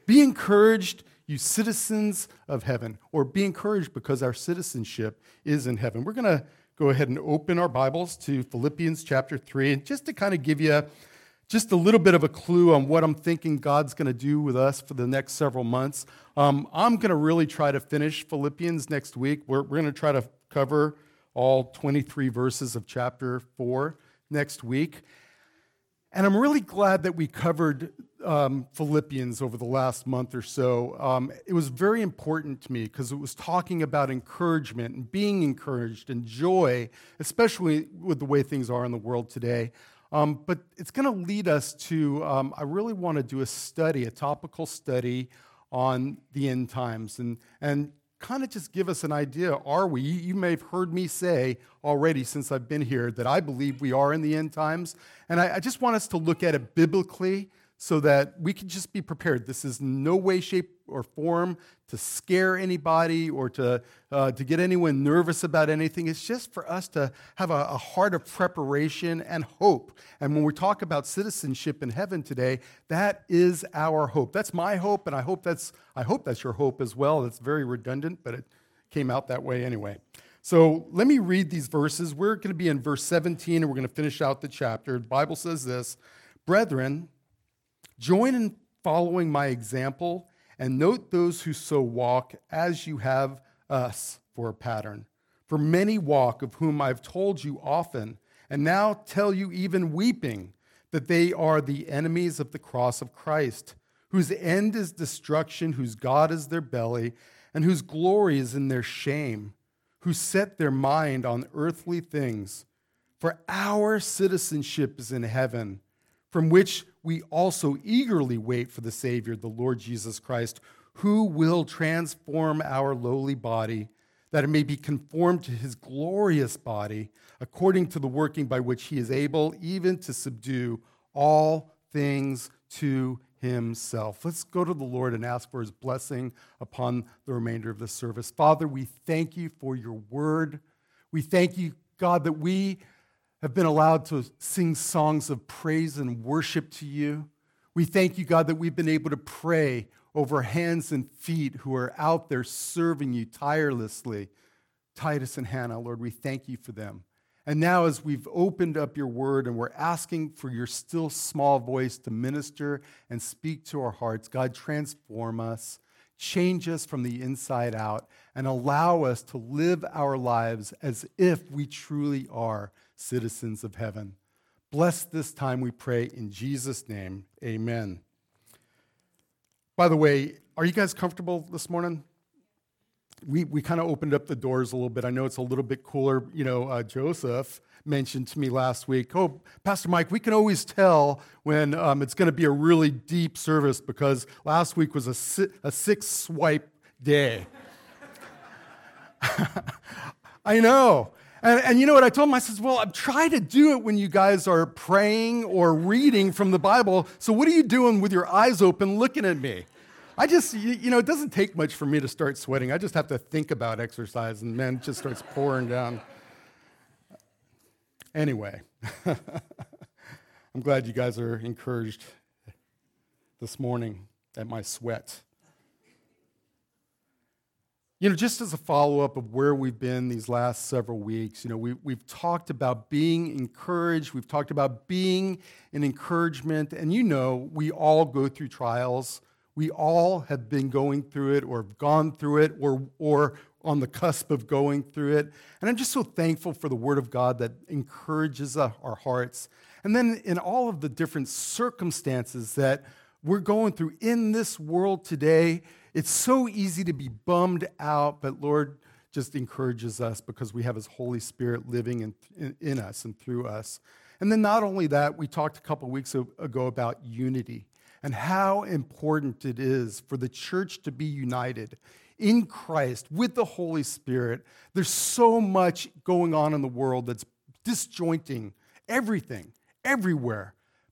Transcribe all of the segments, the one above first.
Be encouraged, you citizens of heaven, or be encouraged because our citizenship is in heaven. We're going to go ahead and open our Bibles to Philippians chapter 3, and just to kind of give you just a little bit of a clue on what I'm thinking God's going to do with us for the next several months. I'm going to really try to finish Philippians next week. We're going to try to cover all 23 verses of chapter 4 next week. And I'm really glad that we covered Philippians over the last month or so. It was very important to me because it was talking about encouragement and being encouraged and joy, especially with the way things are in the world today. But it's going to lead us to, I really want to do a topical study on the end times and kind of just give us an idea, are we? You may have heard me say already since I've been here that I believe we are in the end times. And I just want us to look at it biblically so that we can just be prepared. This is no way, shape, or form to scare anybody or to get anyone nervous about anything. It's just for us to have a heart of preparation and hope. And when we talk about citizenship in heaven today, that is our hope. That's my hope, and I hope that's your hope as well. It's very redundant, but it came out that way anyway. So let me read these verses. We're going to be in verse 17, and we're going to finish out the chapter. The Bible says this, "Brethren, join in following my example, and note those who so walk as you have us for a pattern. For many walk, of whom I've told you often, and now tell you even weeping, that they are the enemies of the cross of Christ, whose end is destruction, whose God is their belly, and whose glory is in their shame, who set their mind on earthly things. For our citizenship is in heaven, from which we also eagerly wait for the Savior, the Lord Jesus Christ, who will transform our lowly body, that it may be conformed to his glorious body, according to the working by which he is able even to subdue all things to himself." Let's go to the Lord and ask for his blessing upon the remainder of the service. Father, we thank you for your word. We thank you, God, that we have been allowed to sing songs of praise and worship to you. We thank you, God, that we've been able to pray over hands and feet who are out there serving you tirelessly. Titus and Hannah, Lord, we thank you for them. And now as we've opened up your word and we're asking for your still small voice to minister and speak to our hearts, God, transform us, change us from the inside out, and allow us to live our lives as if we truly are citizens of heaven. Bless this time, we pray, in Jesus' name. Amen. By the way, are you guys comfortable this morning? We kind of opened up the doors a little bit. I know it's a little bit cooler. Joseph mentioned to me last week, "Oh, Pastor Mike, we can always tell when it's going to be a really deep service because last week was a six-swipe day." I know. And you know what I told him? I said, "Well, I'm trying to do it when you guys are praying or reading from the Bible. So what are you doing with your eyes open looking at me?" I just, it doesn't take much for me to start sweating. I just have to think about exercise, and man, it just starts pouring down. Anyway, I'm glad you guys are encouraged this morning at my sweat. Just as a follow-up of where we've been these last several weeks, we've talked about being encouraged. We've talked about being an encouragement. And we all go through trials. We all have been going through it or have gone through it or on the cusp of going through it. And I'm just so thankful for the Word of God that encourages our hearts. And then in all of the different circumstances that we're going through in this world today, it's so easy to be bummed out, but Lord just encourages us because we have his Holy Spirit living in us and through us. And then not only that, we talked a couple weeks ago about unity and how important it is for the church to be united in Christ with the Holy Spirit. There's so much going on in the world that's disjointing everything, everywhere.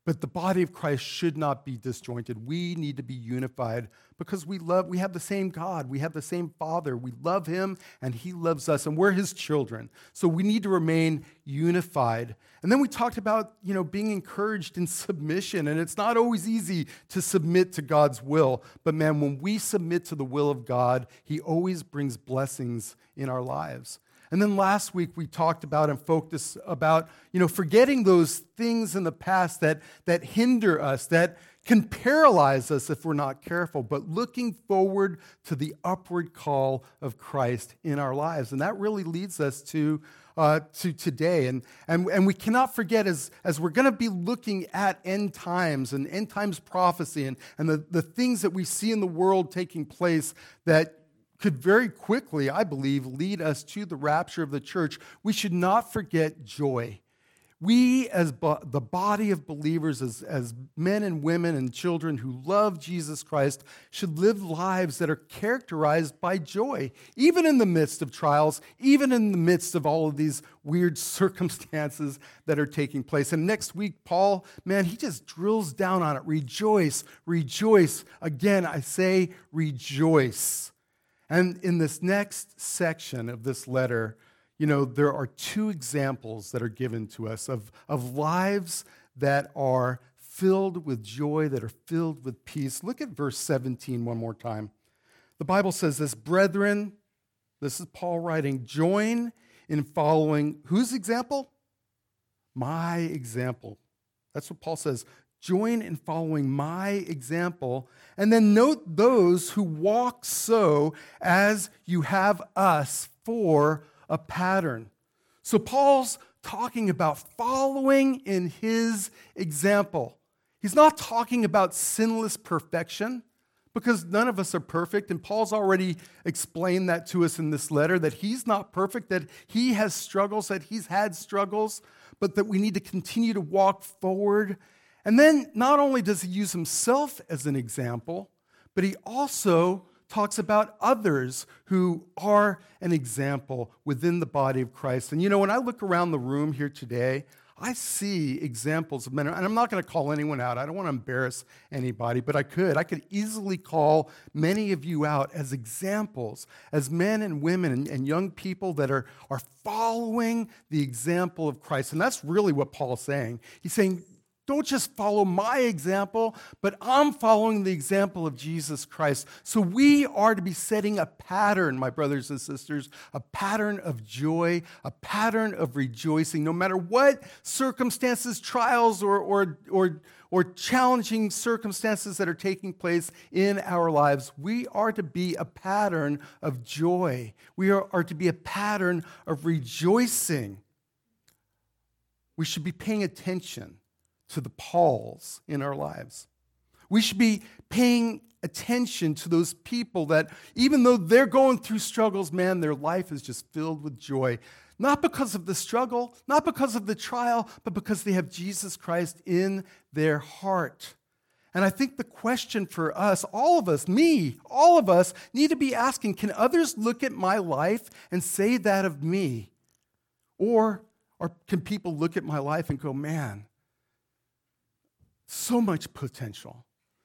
But the body of Christ should not be disjointed. We need to be unified because we have the same God. We have the same Father. We love him and he loves us and we're his children. So we need to remain unified. And then we talked about, being encouraged in submission. And it's not always easy to submit to God's will. But man, when we submit to the will of God, he always brings blessings in our lives. And then last week we talked about and focused about, forgetting those things in the past that hinder us, that can paralyze us if we're not careful, but looking forward to the upward call of Christ in our lives. And that really leads us to today. And we cannot forget as we're going to be looking at end times and end times prophecy and the things that we see in the world taking place that could very quickly, I believe, lead us to the rapture of the church. We should not forget joy. We, as the body of believers, as men and women and children who love Jesus Christ, should live lives that are characterized by joy, even in the midst of trials, even in the midst of all of these weird circumstances that are taking place. And next week, Paul, man, he just drills down on it. Rejoice, rejoice. Again, I say rejoice. And in this next section of this letter, there are two examples that are given to us of lives that are filled with joy, that are filled with peace. Look at verse 17 one more time. The Bible says this, brethren, this is Paul writing, join in following whose example? My example. That's what Paul says. Join in following my example, and then note those who walk so as you have us for a pattern. So Paul's talking about following in his example. He's not talking about sinless perfection, because none of us are perfect, and Paul's already explained that to us in this letter, that he's not perfect, that he has struggles, that he's had struggles, but that we need to continue to walk forward. And then not only does he use himself as an example, but he also talks about others who are an example within the body of Christ. And when I look around the room here today, I see examples of men, and I'm not going to call anyone out. I don't want to embarrass anybody, but I could easily call many of you out as examples, as men and women and young people that are following the example of Christ. And that's really what Paul's saying. He's saying, don't just follow my example, but I'm following the example of Jesus Christ. So we are to be setting a pattern, my brothers and sisters, a pattern of joy, a pattern of rejoicing, no matter what circumstances, trials, or challenging circumstances that are taking place in our lives. We are to be a pattern of joy. We are to be a pattern of rejoicing. We should be paying attention to the Pauls in our lives. We should be paying attention to those people that, even though they're going through struggles, man, their life is just filled with joy. Not because of the struggle, not because of the trial, but because they have Jesus Christ in their heart. And I think the question for us, all of us, me, all of us, need to be asking, can others look at my life and say that of me? Or can people look at my life and go, man, so much potential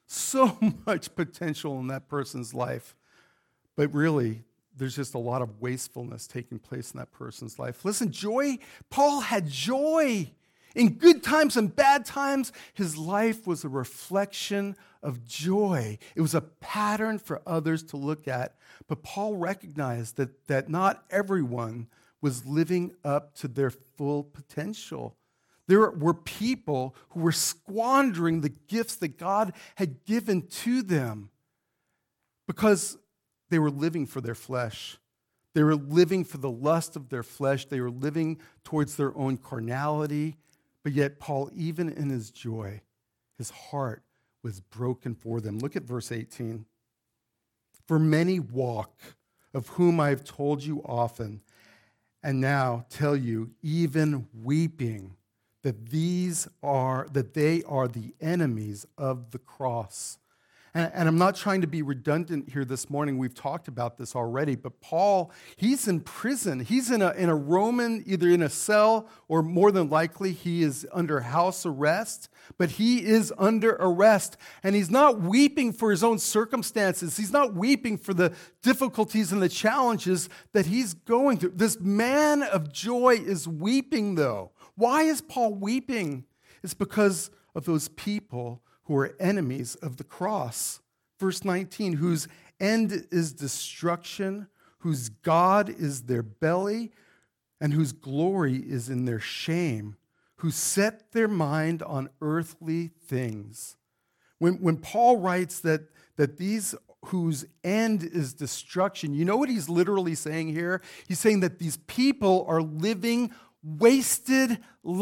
in that person's life. But really, there's just a lot of wastefulness taking place in that person's life. Listen, joy, Paul had joy. In good times and bad times, his life was a reflection of joy. It was a pattern for others to look at. But Paul recognized that not everyone was living up to their full potential. There were people who were squandering the gifts that God had given to them because they were living for their flesh. They were living for the lust of their flesh. They were living towards their own carnality. But yet Paul, even in his joy, his heart was broken for them. Look at verse 18. For many walk, of whom I have told you often, and now tell you, even weeping, that they are the enemies of the cross. And I'm not trying to be redundant here this morning. We've talked about this already. But Paul, he's in prison. He's in a Roman, either in a cell or more than likely he is under house arrest. But he is under arrest. And he's not weeping for his own circumstances. He's not weeping for the difficulties and the challenges that he's going through. This man of joy is weeping, though. Why is Paul weeping? It's because of those people who are enemies of the cross. Verse 19, whose end is destruction, whose God is their belly, and whose glory is in their shame, who set their mind on earthly things. When Paul writes that these whose end is destruction, you know what he's literally saying here? He's saying that these people are living wasted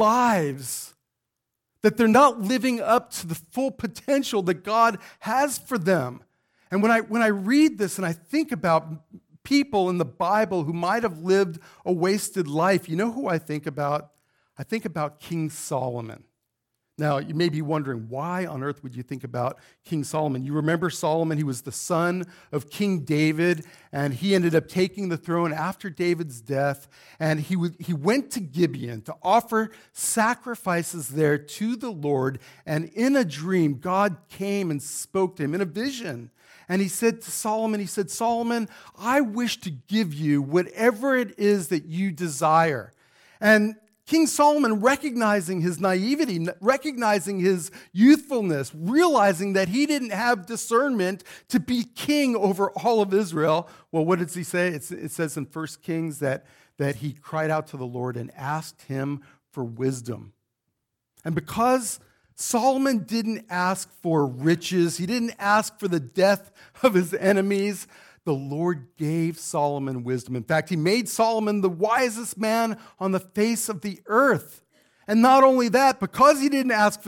lives, that they're not living up to the full potential that God has for them. And when I read this and I think about people in the Bible who might have lived a wasted life, you know who I think about? I think about King Solomon. Now, you may be wondering, why on earth would you think about King Solomon? You remember Solomon, he was the son of King David, and he ended up taking the throne after David's death, and he went to Gibeon to offer sacrifices there to the Lord, and in a dream, God came and spoke to him in a vision. And he said to Solomon, Solomon, I wish to give you whatever it is that you desire. And King Solomon, recognizing his naivety, recognizing his youthfulness, realizing that he didn't have discernment to be king over all of Israel. Well, what does he say? It says in 1 Kings that he cried out to the Lord and asked him for wisdom. And because Solomon didn't ask for riches, he didn't ask for the death of his enemies, the Lord gave Solomon wisdom. In fact, he made Solomon the wisest man on the face of the earth. And not only that, because he didn't ask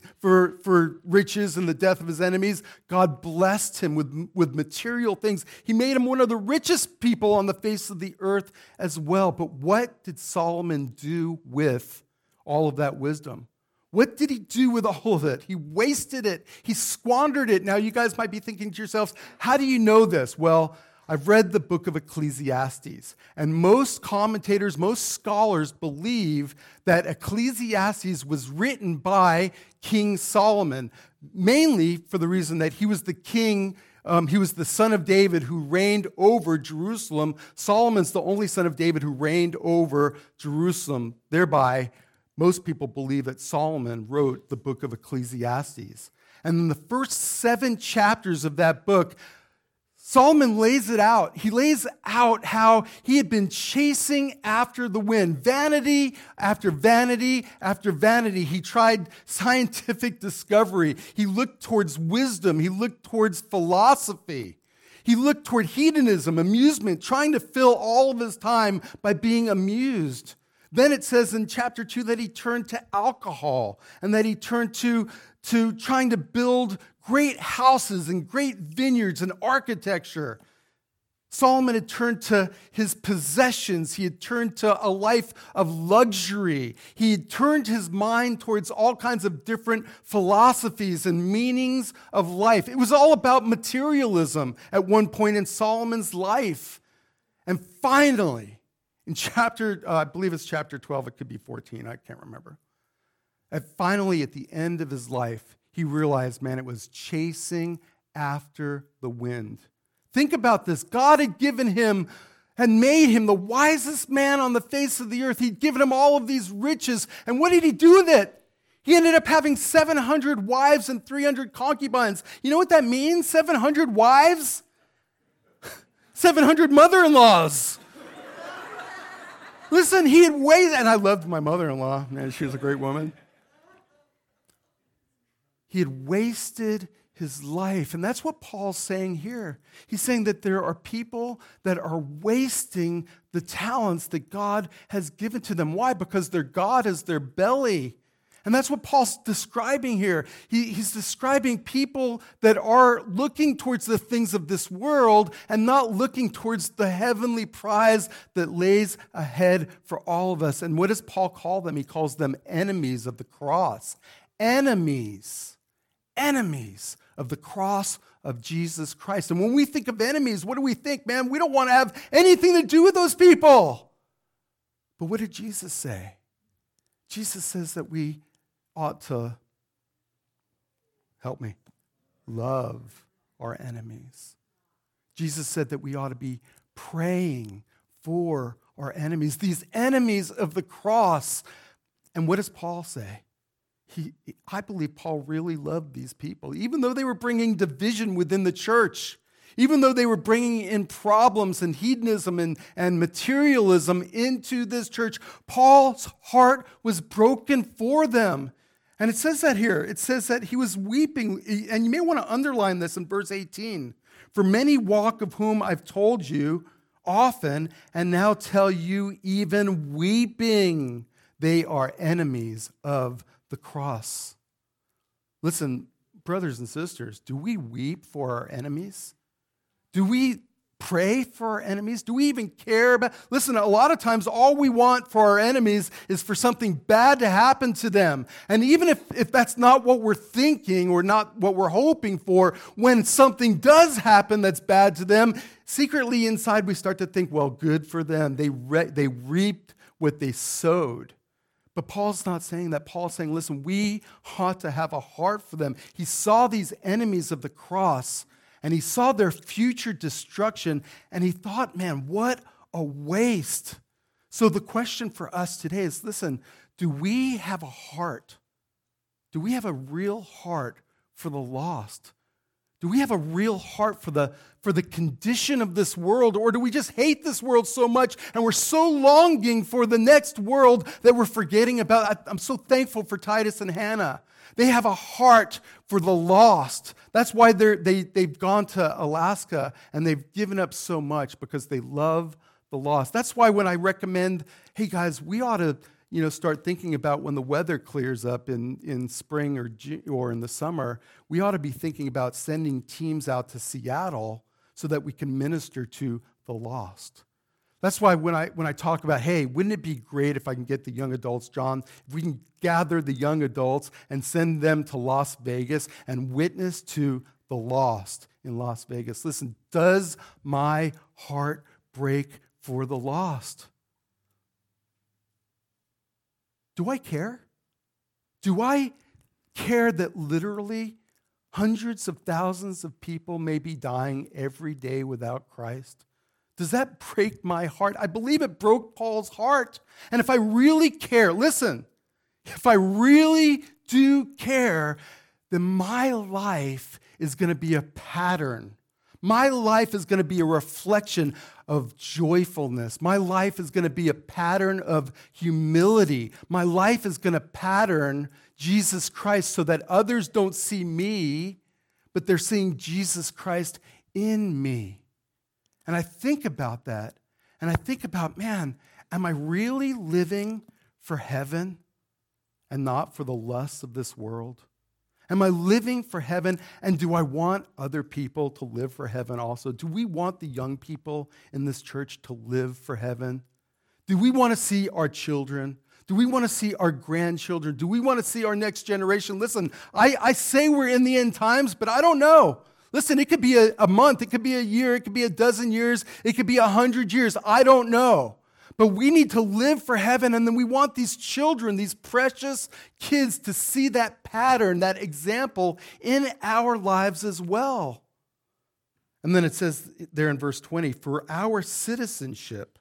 for riches and the death of his enemies, God blessed him with material things. He made him one of the richest people on the face of the earth as well. But what did Solomon do with all of that wisdom? What did he do with all of it? He wasted it. He squandered it. Now, you guys might be thinking to yourselves, how do you know this? Well, I've read the book of Ecclesiastes, and most commentators, most scholars believe that Ecclesiastes was written by King Solomon, mainly for the reason that he was the king. He was the son of David who reigned over Jerusalem. Solomon's the only son of David who reigned over Jerusalem, thereby most people believe that Solomon wrote the book of Ecclesiastes. And in the first 7 chapters of that book, Solomon lays it out. He lays out how he had been chasing after the wind, vanity after vanity after vanity. He tried scientific discovery. He looked towards wisdom. He looked towards philosophy. He looked toward hedonism, amusement, trying to fill all of his time by being amused. Then it says in chapter 2 that he turned to alcohol and that he turned to trying to build great houses and great vineyards and architecture. Solomon had turned to his possessions. He had turned to a life of luxury. He had turned his mind towards all kinds of different philosophies and meanings of life. It was all about materialism at one point in Solomon's life. And finally, in I believe it's chapter 12, it could be 14, I can't remember. And finally, at the end of his life, he realized, man, it was chasing after the wind. Think about this. God had given him and made him the wisest man on the face of the earth. He'd given him all of these riches. And what did he do with it? He ended up having 700 wives and 300 concubines. You know what that means? 700 wives? 700 mother-in-laws. Listen, he had wasted, and I loved my mother-in-law. Man, she was a great woman. He had wasted his life. And that's what Paul's saying here. He's saying that there are people that are wasting the talents that God has given to them. Why? Because their God is their belly. And that's what Paul's describing here. He's describing people that are looking towards the things of this world and not looking towards the heavenly prize that lays ahead for all of us. And what does Paul call them? He calls them enemies of the cross. Enemies of the cross of Jesus Christ. And when we think of enemies, what do we think? Man, we don't want to have anything to do with those people. But what did Jesus say? Jesus says that we ought to, help me, love our enemies. Jesus said that we ought to be praying for our enemies, these enemies of the cross. And what does Paul say? I believe Paul really loved these people, even though they were bringing division within the church, even though they were bringing in problems and hedonism and materialism into this church. Paul's heart was broken for them. And it says that here. It says that he was weeping. And you may want to underline this in verse 18. For many walk, of whom I've told you often, and now tell you even weeping, they are enemies of the cross. Listen, brothers and sisters, do we weep for our enemies? Do we pray for our enemies? Do we even care about? Listen, a lot of times all we want for our enemies is for something bad to happen to them. And even if that's not what we're thinking or not what we're hoping for, when something does happen that's bad to them, secretly inside we start to think, well, good for them. They reaped what they sowed. But Paul's not saying that. Paul's saying, listen, we ought to have a heart for them. He saw these enemies of the cross, and he saw their future destruction, and he thought, man, what a waste. So the question for us today is, listen, do we have a heart? Do we have a real heart for the lost? Do we have a real heart for the condition of this world? Or do we just hate this world so much and we're so longing for the next world that we're forgetting about? I'm so thankful for Titus and Hannah. They have a heart for the lost. That's why they've gone to Alaska and they've given up so much, because they love the lost. That's why when I recommend, hey guys, we ought to start thinking about when the weather clears up in spring or in the summer, we ought to be thinking about sending teams out to Seattle so that we can minister to the lost. That's why when I talk about, hey, wouldn't it be great if I can get the young adults, John, if we can gather the young adults and send them to Las Vegas and witness to the lost in Las Vegas. Listen, does my heart break for the lost? Do I care? Do I care that literally hundreds of thousands of people may be dying every day without Christ? Does that break my heart? I believe it broke Paul's heart. And if I really care, listen, if I really do care, then my life is going to be a pattern. My life is going to be a reflection of joyfulness. My life is going to be a pattern of humility. My life is going to pattern Jesus Christ so that others don't see me, but they're seeing Jesus Christ in me. And I think about that, and I think about, man, am I really living for heaven and not for the lusts of this world? Am I living for heaven, and do I want other people to live for heaven also? Do we want the young people in this church to live for heaven? Do we want to see our children? Do we want to see our grandchildren? Do we want to see our next generation? Listen, I say we're in the end times, but I don't know. Listen, it could be a month, it could be a year, it could be a dozen years, it could be 100 years. I don't know. But we need to live for heaven, and then we want these children, these precious kids, to see that pattern, that example in our lives as well. And then it says there in verse 20, for our citizenship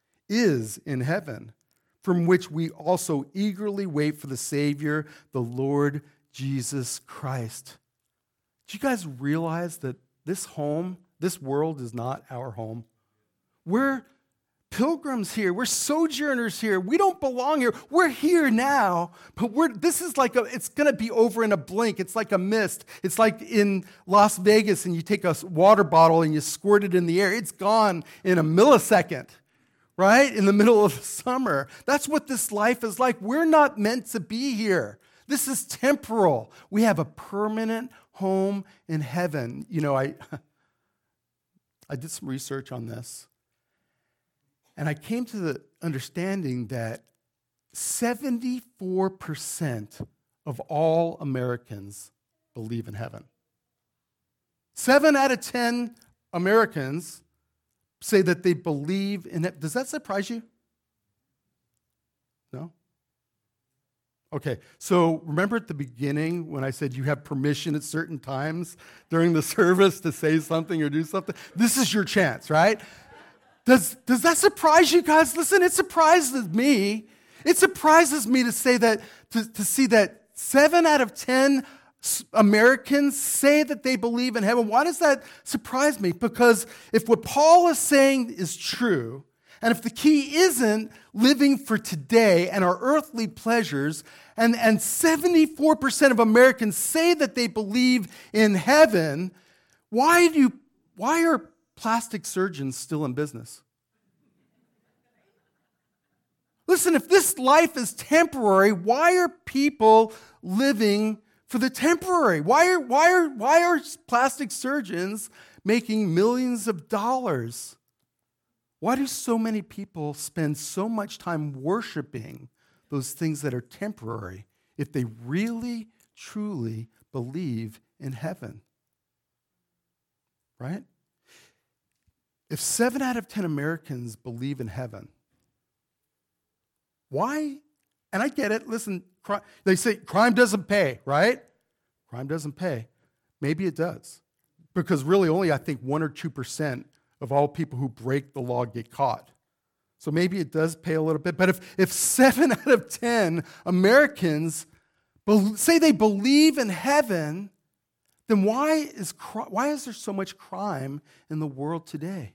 is in heaven, from which we also eagerly wait for the Savior, the Lord Jesus Christ. Do you guys realize that this world is not our home? We're pilgrims here. We're sojourners here. We don't belong here. We're here now, but this is it's going to be over in a blink. It's like a mist. It's like in Las Vegas and you take a water bottle and you squirt it in the air. It's gone in a millisecond, right? In the middle of the summer. That's what this life is like. We're not meant to be here. This is temporal. We have a permanent home in heaven. I did some research on this. And I came to the understanding that 74% of all Americans believe in heaven. 7 out of 10 Americans say that they believe in it. Does that surprise you? No? Okay, so remember at the beginning when I said you have permission at certain times during the service to say something or do something? This is your chance, right? Does that surprise you guys? Listen, it surprises me. It surprises me to say that, to see that 7 out of 10 Americans say that they believe in heaven. Why does that surprise me? Because if what Paul is saying is true, and if the key isn't living for today and our earthly pleasures, and 74% of Americans say that they believe in heaven, why are plastic surgeons still in business? Listen, if this life is temporary, why are people living for the temporary? Why are plastic surgeons making millions of dollars? Why do so many people spend so much time worshiping those things that are temporary if they really, truly believe in heaven? Right? If 7 out of 10 Americans believe in heaven, why? And I get it. Listen, they say crime doesn't pay, right? Crime doesn't pay. Maybe it does. Because really only, I think, 1 or 2% of all people who break the law get caught. So maybe it does pay a little bit. But if 7 out of 10 Americans say they believe in heaven, then why is there so much crime in the world today?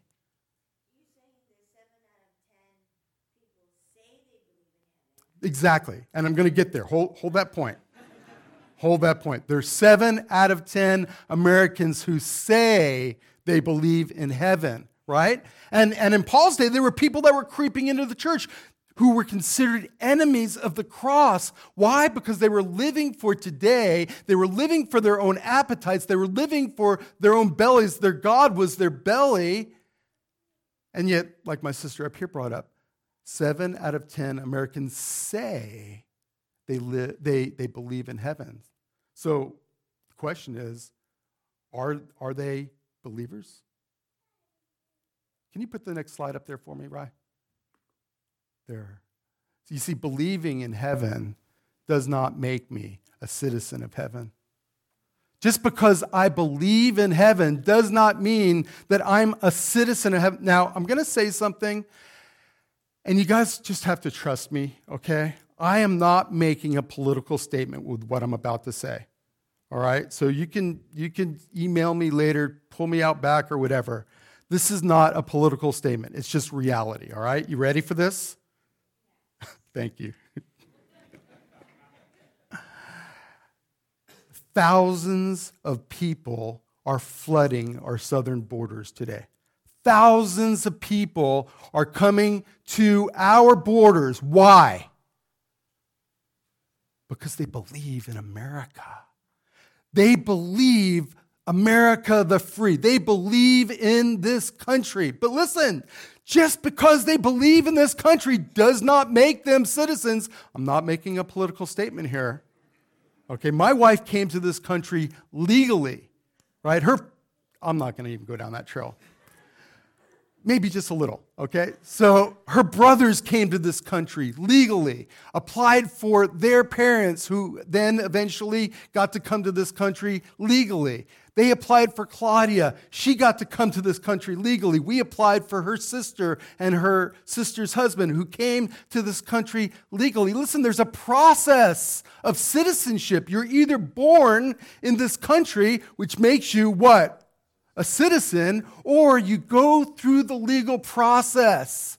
Exactly. And I'm going to get there. Hold that point. Hold that point. There's 7 out of 10 Americans who say they believe in heaven, right? And in Paul's day, there were people that were creeping into the church who were considered enemies of the cross. Why? Because they were living for today. They were living for their own appetites. They were living for their own bellies. Their God was their belly. And yet, like my sister up here brought up, 7 out of 10 Americans say they believe in heaven. So the question is, are they believers? Can you put the next slide up there for me, Rye? There. So you see, believing in heaven does not make me a citizen of heaven. Just because I believe in heaven does not mean that I'm a citizen of heaven. Now, I'm going to say something, and you guys just have to trust me, okay? I am not making a political statement with what I'm about to say, all right? So you can email me later, pull me out back or whatever. This is not a political statement. It's just reality, all right? You ready for this? Thank you. Thousands of people are flooding our southern borders today. Thousands of people are coming to our borders. Why? Because they believe in America. They believe America the free. They believe in this country. But listen, just because they believe in this country does not make them citizens. I'm not making a political statement here. Okay, my wife came to this country legally, right? I'm not going to even go down that trail. Maybe just a little, okay? So her brothers came to this country legally, applied for their parents who then eventually got to come to this country legally. They applied for Claudia. She got to come to this country legally. We applied for her sister and her sister's husband who came to this country legally. Listen, there's a process of citizenship. You're either born in this country, which makes you what? A citizen, or you go through the legal process.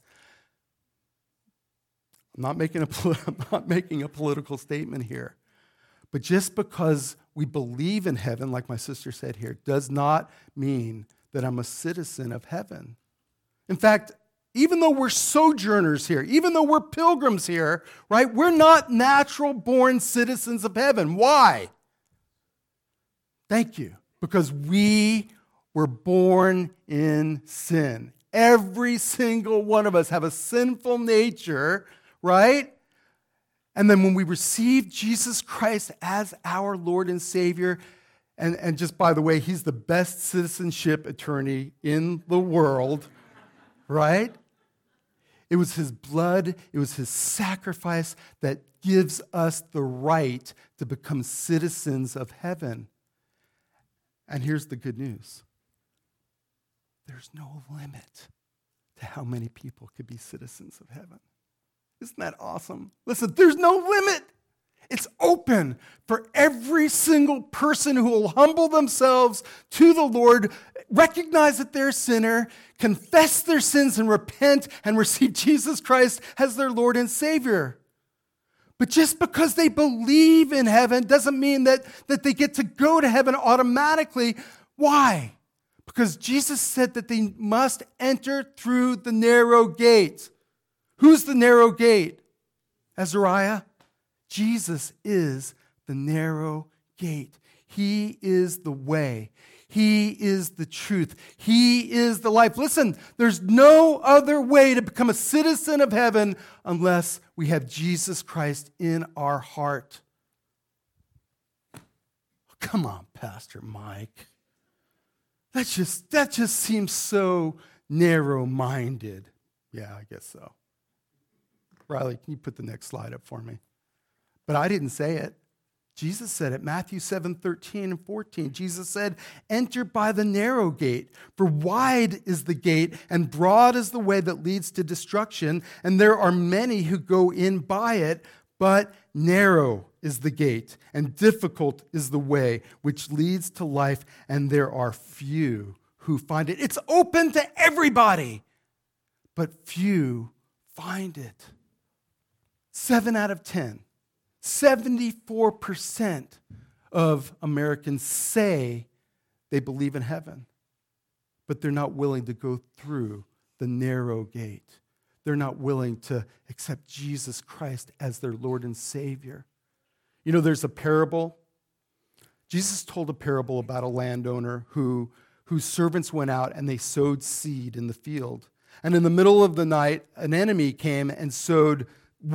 I'm not making a political statement here. But just because we believe in heaven, like my sister said here, does not mean that I'm a citizen of heaven. In fact, even though we're sojourners here, even though we're pilgrims here, right, we're not natural-born citizens of heaven. Why? Thank you. Because we were born in sin. Every single one of us have a sinful nature, right? And then when we receive Jesus Christ as our Lord and Savior, And just by the way, he's the best citizenship attorney in the world, right? It was his blood, it was his sacrifice that gives us the right to become citizens of heaven. And here's the good news. There's no limit to how many people could be citizens of heaven. Isn't that awesome? Listen, there's no limit. It's open for every single person who will humble themselves to the Lord, recognize that they're a sinner, confess their sins and repent and receive Jesus Christ as their Lord and Savior. But just because they believe in heaven doesn't mean that they get to go to heaven automatically. Why? Because Jesus said that they must enter through the narrow gate. Who's the narrow gate? Azariah? Jesus is the narrow gate. He is the way. He is the truth. He is the life. Listen, there's no other way to become a citizen of heaven unless we have Jesus Christ in our heart. Come on, Pastor Mike. That just seems so narrow-minded. Yeah, I guess so. Riley, can you put the next slide up for me? But I didn't say it. Jesus said it. Matthew 7:13 and 14. Jesus said, "Enter by the narrow gate, for wide is the gate and broad is the way that leads to destruction, and there are many who go in by it, but narrow is the gate and difficult is the way which leads to life, and there are few who find it." It's open to everybody, but few find it. 7 out of 10. 74% of Americans say they believe in heaven, but they're not willing to go through the narrow gate. They're not willing to accept Jesus Christ as their Lord and Savior. You know, there's a parable. Jesus told a parable about a landowner whose servants went out and they sowed seed in the field. And in the middle of the night, an enemy came and sowed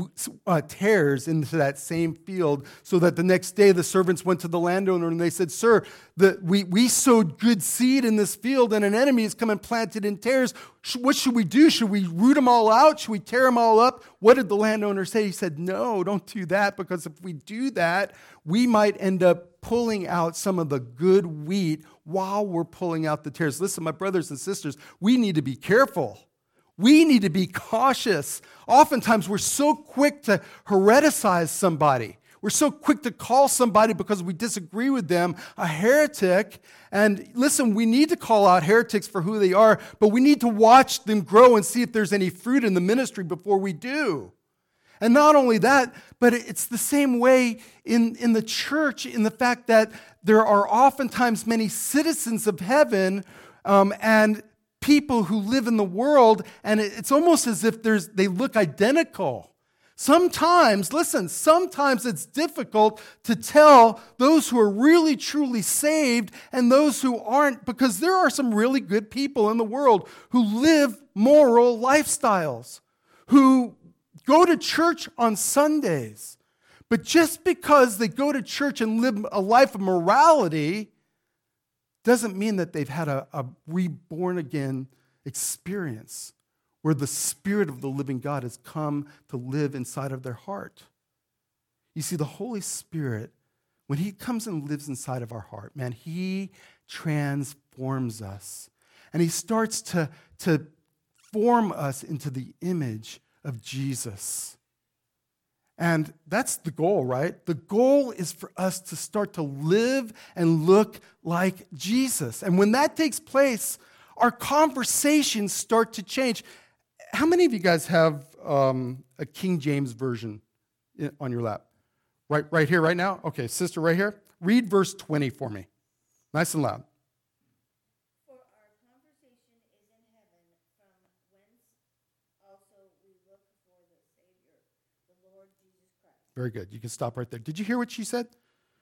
tares into that same field, so that the next day the servants went to the landowner and they said, "Sir, we sowed good seed in this field and an enemy has come and planted in tares. What should we do? Should we root them all out? Should we tear them all up?" What did the landowner say? He said, "No, don't do that, because if we do that, we might end up pulling out some of the good wheat while we're pulling out the tares." Listen, my brothers and sisters, we need to be careful. We need to be cautious. Oftentimes, we're so quick to hereticize somebody. We're so quick to call somebody because we disagree with them a heretic. And listen, we need to call out heretics for who they are, but we need to watch them grow and see if there's any fruit in the ministry before we do. And not only that, but it's the same way in the church, in the fact that there are oftentimes many citizens of heaven and people who live in the world, and it's almost as if they look identical. Sometimes it's difficult to tell those who are really, truly saved and those who aren't, because there are some really good people in the world who live moral lifestyles, who go to church on Sundays. But just because they go to church and live a life of morality doesn't mean that they've had a reborn again experience where the Spirit of the living God has come to live inside of their heart. You see, the Holy Spirit, when He comes and lives inside of our heart, man, He transforms us. And He starts to form us into the image of Jesus. And that's the goal, right? The goal is for us to start to live and look like Jesus. And when that takes place, our conversations start to change. How many of you guys have a King James version on your lap? Right here, right now? Okay, sister, right here. Read verse 20 for me. Nice and loud. For our conversation is in heaven, from whence also we look for the Savior, the Lord Jesus Christ. Very good. You can stop right there. Did you hear what she said?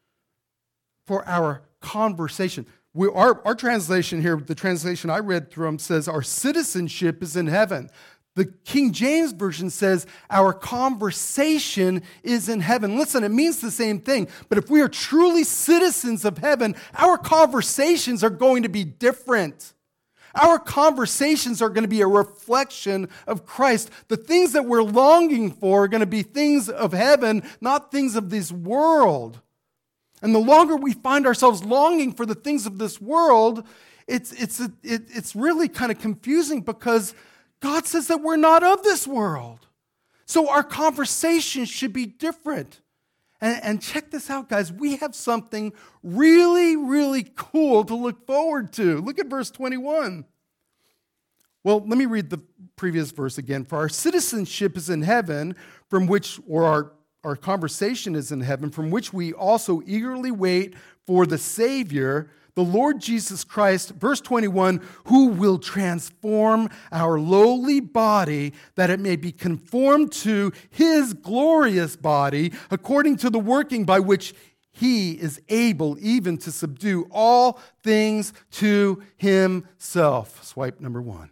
For our conversation. Our translation here, the translation I read through them, says our citizenship is in heaven. The King James Version says, our conversation is in heaven. Listen, it means the same thing, but if we are truly citizens of heaven, our conversations are going to be different. Our conversations are going to be a reflection of Christ. The things that we're longing for are going to be things of heaven, not things of this world. And the longer we find ourselves longing for the things of this world, it's really kind of confusing because God says that we're not of this world. So our conversations should be different. And check this out, guys. We have something really, really cool to look forward to. Look at verse 21. Well, let me read the previous verse again. For our citizenship is in heaven, from which, or our conversation is in heaven, from which we also eagerly wait for the Savior, the Lord Jesus Christ, verse 21, who will transform our lowly body that it may be conformed to his glorious body, according to the working by which he is able even to subdue all things to himself. Swipe number 1.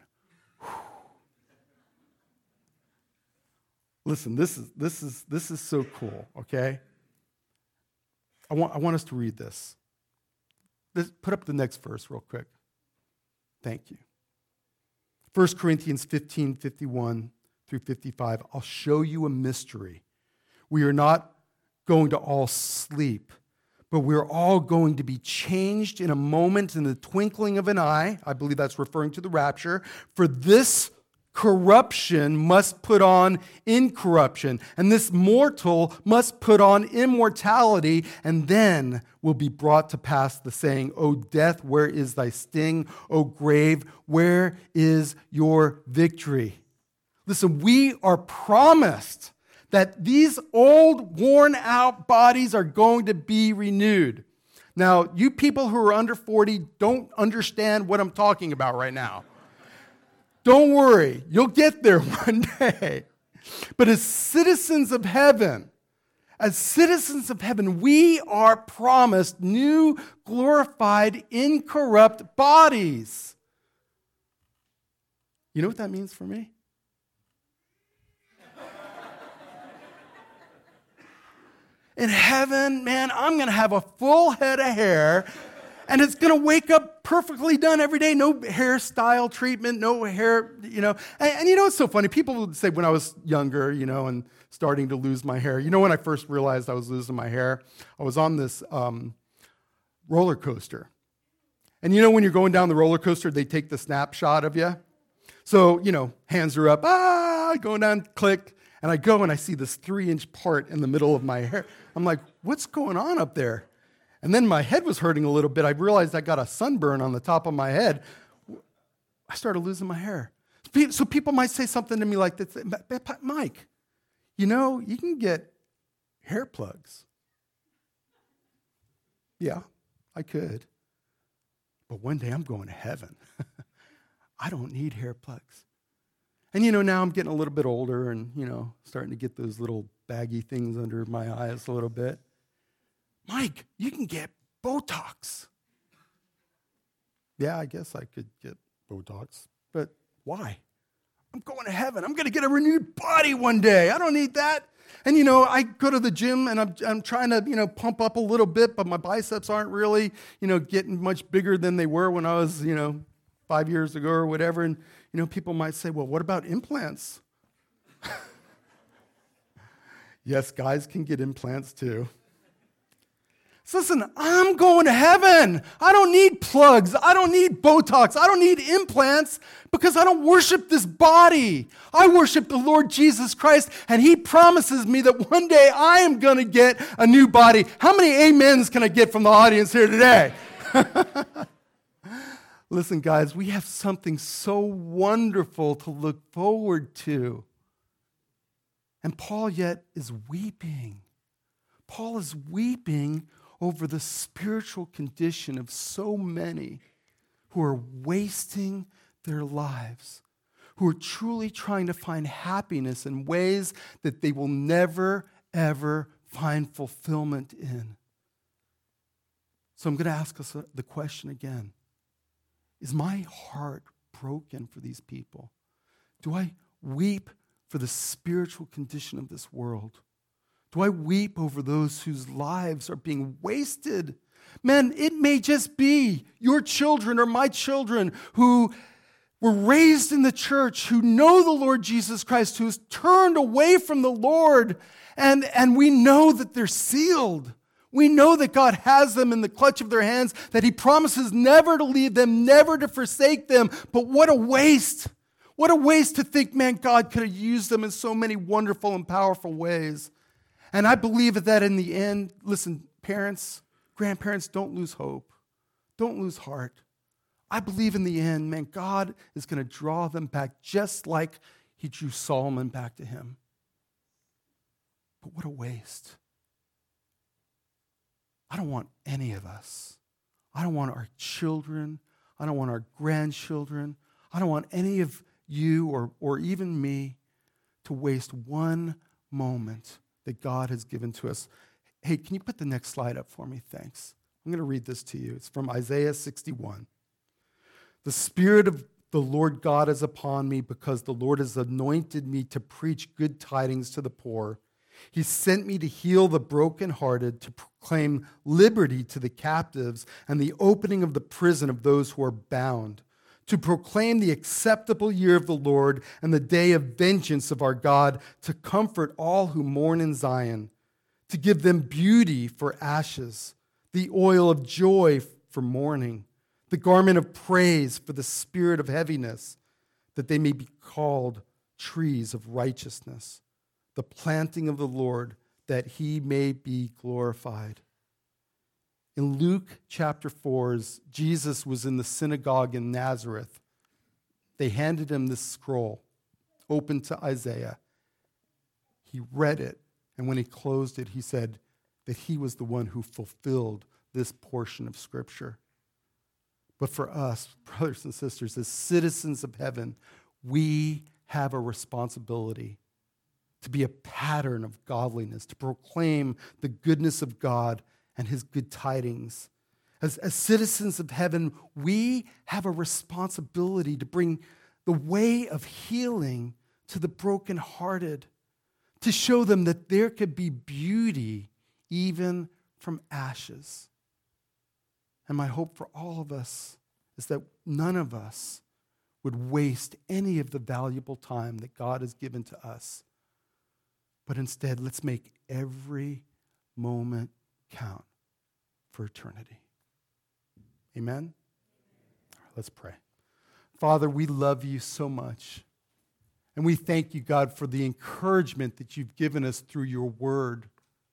Listen, this is so cool, okay? I want us to read this. Put up the next verse real quick. Thank you. 1 Corinthians 15, 51 through 55. I'll show you a mystery. We are not going to all sleep, but we're all going to be changed in a moment, in the twinkling of an eye. I believe that's referring to the rapture. For this corruption must put on incorruption, and this mortal must put on immortality, and then will be brought to pass the saying, O death, where is thy sting? O grave, where is your victory? Listen, we are promised that these old, worn-out bodies are going to be renewed. Now, you people who are under 40 don't understand what I'm talking about right now. Don't worry, you'll get there one day. But as citizens of heaven, we are promised new, glorified, incorrupt bodies. You know what that means for me? In heaven, man, I'm going to have a full head of hair, and it's going to wake up perfectly done every day. No hairstyle treatment, no hair, And you know what's so funny? People would say when I was younger, and starting to lose my hair. When I first realized I was losing my hair? I was on this roller coaster. And when you're going down the roller coaster, they take the snapshot of you. So, hands are up, going down, click. And I go and I see this 3-inch part in the middle of my hair. I'm like, what's going on up there? And then my head was hurting a little bit. I realized I got a sunburn on the top of my head. I started losing my hair. So people might say something to me like this, Mike, you can get hair plugs. Yeah, I could. But one day I'm going to heaven. I don't need hair plugs. And now I'm getting a little bit older and, starting to get those little baggy things under my eyes a little bit. Mike, you can get Botox. Yeah, I guess I could get Botox. But why? I'm going to heaven. I'm going to get a renewed body one day. I don't need that. And, I go to the gym and I'm trying to, pump up a little bit, but my biceps aren't really, getting much bigger than they were when I was, 5 years ago or whatever. And, people might say, well, what about implants? Yes, guys can get implants too. So listen, I'm going to heaven. I don't need plugs. I don't need Botox. I don't need implants because I don't worship this body. I worship the Lord Jesus Christ, and he promises me that one day I am going to get a new body. How many amens can I get from the audience here today? Listen, guys, we have something so wonderful to look forward to. And Paul yet is weeping. Paul is weeping over the spiritual condition of so many who are wasting their lives, who are truly trying to find happiness in ways that they will never, ever find fulfillment in. So I'm going to ask us the question again. Is my heart broken for these people? Do I weep for the spiritual condition of this world? Do I weep over those whose lives are being wasted? Men, it may just be your children or my children who were raised in the church, who know the Lord Jesus Christ, who's turned away from the Lord, and we know that they're sealed. We know that God has them in the clutch of their hands, that He promises never to leave them, never to forsake them. But what a waste. What a waste to think, man, God could have used them in so many wonderful and powerful ways. And I believe that in the end, listen, parents, grandparents, don't lose hope. Don't lose heart. I believe in the end, man, God is going to draw them back just like He drew Solomon back to Him. But what a waste. I don't want any of us. I don't want our children. I don't want our grandchildren. I don't want any of you or even me to waste one moment that God has given to us. Hey, can you put the next slide up for me? Thanks. I'm going to read this to you. It's from Isaiah 61. The Spirit of the Lord God is upon me because the Lord has anointed me to preach good tidings to the poor. He sent me to heal the brokenhearted, to proclaim liberty to the captives and the opening of the prison of those who are bound, to proclaim the acceptable year of the Lord and the day of vengeance of our God, to comfort all who mourn in Zion, to give them beauty for ashes, the oil of joy for mourning, the garment of praise for the spirit of heaviness, that they may be called trees of righteousness, the planting of the Lord, that He may be glorified. In Luke chapter 4, as Jesus was in the synagogue in Nazareth, they handed Him this scroll, open to Isaiah. He read it, and when He closed it, He said that He was the one who fulfilled this portion of Scripture. But for us, brothers and sisters, as citizens of heaven, we have a responsibility to be a pattern of godliness, to proclaim the goodness of God and His good tidings. As citizens of heaven, we have a responsibility to bring the way of healing to the brokenhearted, to show them that there could be beauty even from ashes. And my hope for all of us is that none of us would waste any of the valuable time that God has given to us. But instead, let's make every moment count for eternity. Amen? All right, let's pray. Father, we love You so much. And we thank You, God, for the encouragement that You've given us through Your word.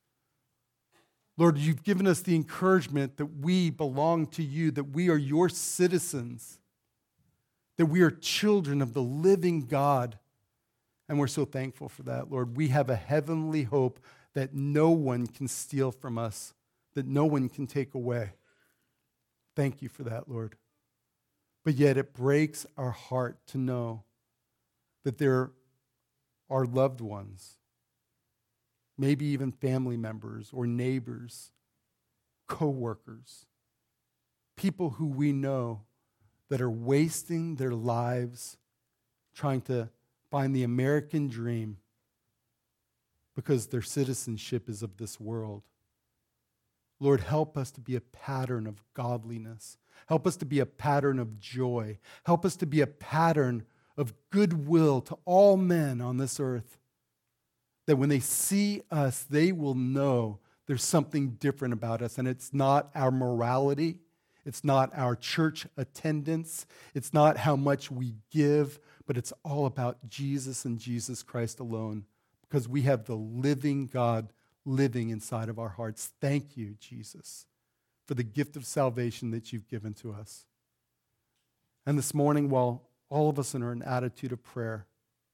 Lord, You've given us the encouragement that we belong to You, that we are Your citizens, that we are children of the living God. And we're so thankful for that, Lord. We have a heavenly hope that no one can steal from us, that no one can take away. Thank You for that, Lord. But yet it breaks our heart to know that there are loved ones, maybe even family members or neighbors, co-workers, people who we know that are wasting their lives trying to find the American dream because their citizenship is of this world. Lord, help us to be a pattern of godliness. Help us to be a pattern of joy. Help us to be a pattern of goodwill to all men on this earth. That when they see us, they will know there's something different about us. And it's not our morality. It's not our church attendance. It's not how much we give. But it's all about Jesus and Jesus Christ alone. Because we have the living God living inside of our hearts. Thank You, Jesus, for the gift of salvation that You've given to us. And this morning, while all of us are in an attitude of prayer,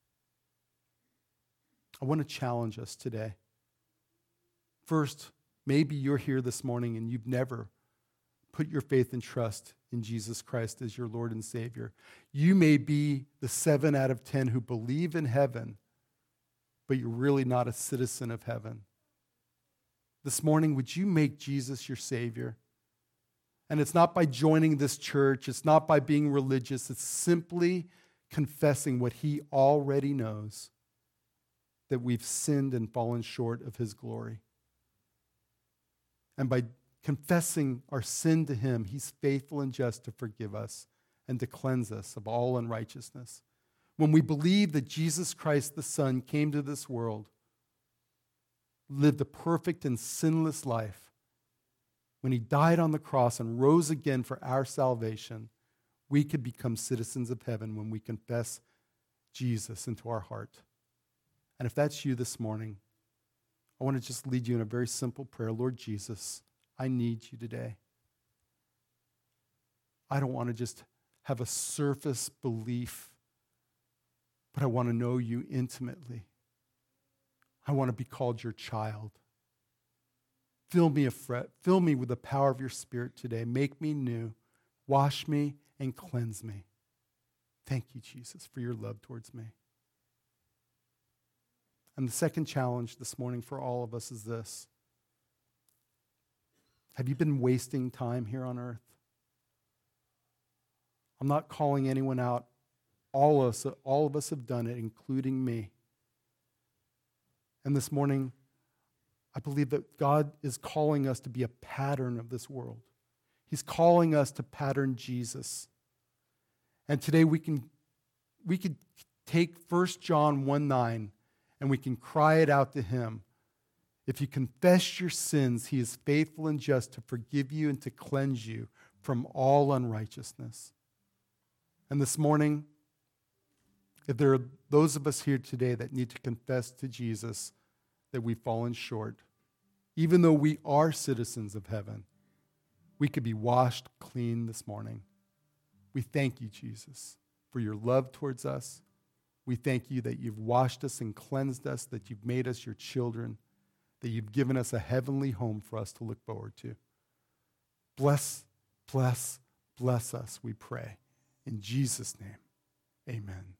I want to challenge us today. First, maybe you're here this morning and you've never put your faith and trust in Jesus Christ as your Lord and Savior. You may be the 7 out of 10 who believe in heaven, but you're really not a citizen of heaven. This morning, would you make Jesus your Savior? And it's not by joining this church. It's not by being religious. It's simply confessing what he already knows, that we've sinned and fallen short of his glory. And by confessing our sin to him, he's faithful and just to forgive us and to cleanse us of all unrighteousness. When we believe that Jesus Christ, the Son, came to this world, lived a perfect and sinless life, when he died on the cross and rose again for our salvation, we could become citizens of heaven when we confess Jesus into our heart. And if that's you this morning, I want to just lead you in a very simple prayer. Lord Jesus, I need you today. I don't want to just have a surface belief, but I want to know you intimately. I want to be called your child. Fill me with the power of your Spirit today. Make me new. Wash me and cleanse me. Thank you, Jesus, for your love towards me. And the second challenge this morning for all of us is this. Have you been wasting time here on earth? I'm not calling anyone out. All of us have done it, including me. And this morning, I believe that God is calling us to be a pattern of this world. He's calling us to pattern Jesus. And today we could take 1 John 1:9 and we can cry it out to him. If you confess your sins, he is faithful and just to forgive you and to cleanse you from all unrighteousness. And this morning, if there are those of us here today that need to confess to Jesus that we've fallen short, even though we are citizens of heaven, we could be washed clean this morning. We thank you, Jesus, for your love towards us. We thank you that you've washed us and cleansed us, that you've made us your children, that you've given us a heavenly home for us to look forward to. Bless us, we pray. In Jesus' name, amen.